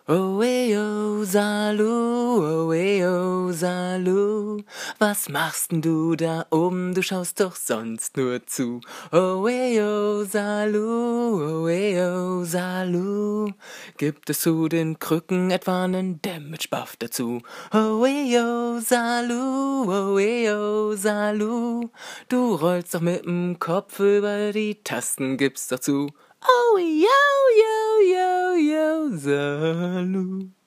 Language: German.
Oh, Salu, was machst denn du da oben? Du schaust doch sonst nur zu. Oh, Salu, gibt es zu den Krücken etwa nen Damage-Buff dazu? Oh, Salu, du rollst doch mit'm Kopf über die Tasten, gib's doch zu. Oh, Salu.